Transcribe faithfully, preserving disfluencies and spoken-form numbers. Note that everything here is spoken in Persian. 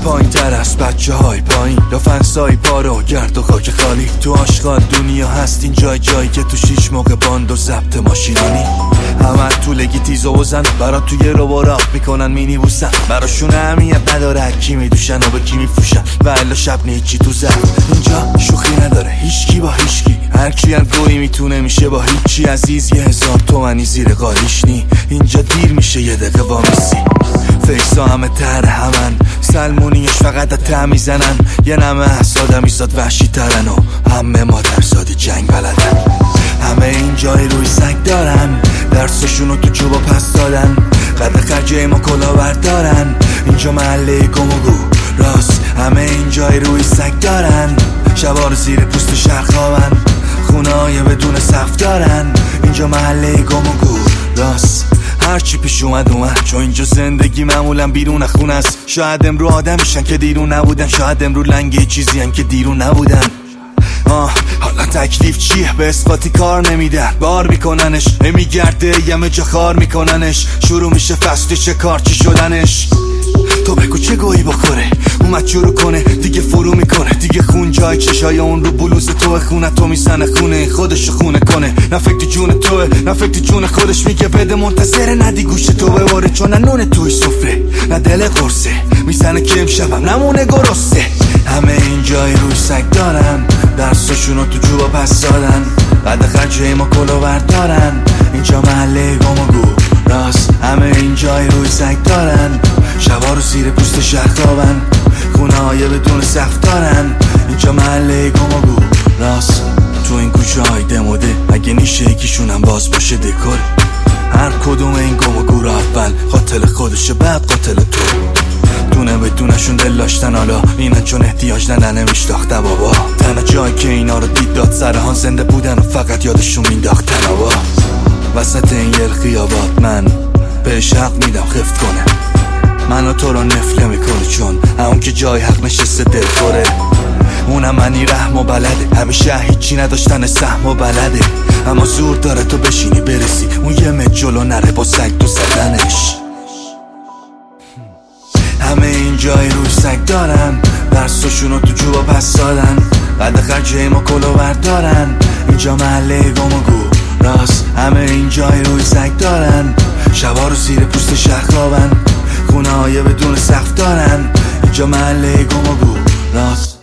پایین تر از بچه های پایین، لافنسای پارو گرد و خاک خالی. تو آشغال دنیا هست این جای جایی که تو شیش موقع باند و ضبط ماشینانی. همه تو لگی تیز و بزن برا توی رو براق میکنن مینی بوسن. براشون اهمیت نداره کی میدوشن و به کی میفروشن و الا شب نیچی تو زد. اینجا شوخی نداره هیچکی با هیچکی، هر کی هر گویی میتونه میشه با هیچی عزیز. یه هزار تومنی زیر قالیش نی، اینجا دیر میشه یه دقیقه وامیسی. فیسا همه تر همن، سلمونیش فقط تا میزنن. یه نمه ساده میزاد وحشی ترن و همه مادر سادی جنگ بلدن. همه این جای روی سگ دارن، درسشونو تو جوبا پس دادن. قد خرجه ما کلا بردارن، اینجا محله گم و گو راست. همه این جای روی سگ دارن، شبار زیر پوست شهر خوابن. خونه های بدون صف دارن، اینجا محله گم و گو راست. هرچی پیش اومد اومد، چون اینجا زندگی معمولا بیرون خونه است. شاید امرو آدمیشن که دیرون نبودن، شاید امرو لنگه چیزی هم که دیرون نبودن. آه حالا تکلیف چیه؟ به اسقاطی کار نمیدن، بار میکننش میگرده یمه جا خار میکننش. شروع میشه فصل چه کار چی شدنش. تو بگو چه گویی بخوره اومد شروع کنه دیگه فرو میکنه دیگه. خون جای چشای اون رو بلوز توه، خونه تو میزنه خونه خودشو خونه کنه. نه فکر جون توه نه فکر جون خودش، میگه بده منتظره ندی گوش تو بباره. چون نه نون توی سفره نه دل قرصه، میزنه که امشبم نمونه گرسته. همه این جای روی سگ دارن، درسشونو تو جوبا پس دادن. قد خرجه ما کلو بردارن، اینجا محله گم و گو راست. همه این جای روی سگ دارن، شبا رو زیر پوست شهر خوابن. خونه های بدون سقف دارن، اینجا محله گم و گو راست. تو این کوچه های دموده اگه نیشه یکیشونم باز باشه دکور. هر کدوم این گم و گو رو اول قاتل خودشه بعد قاتل تو. دونه بدونشون دل داشتن، حالا اینن چون احتیاج ندن نمیشتاخته بابا. تنها جایی که اینا رو دید داد سرهان زنده بودن و فقط یادشون مینداخت تنابا. وسط این یل خیابات من بهش حق میدم خفت کنه. منو تو رو نفله میکنه چون اون که جای حق نشسته دل خوره. اونم منی رحم و بلده، همیشه هیچی نداشتن سهم و بلده. اما زور داره تو بشینی برسی اون یه مت جلو نره با سگ تو زدنش. همه این جای روی سگ دارن، درسشونو تو جوبا پس دادن. قد خرجه ما کلو بردارن، اینجا محله گم و گو راست. همه این جای روی سگ دارن، شبا رو زیر پوست شهر خوابن. خونه های بدون سقف دارن، اینجا محله گم و گو راست.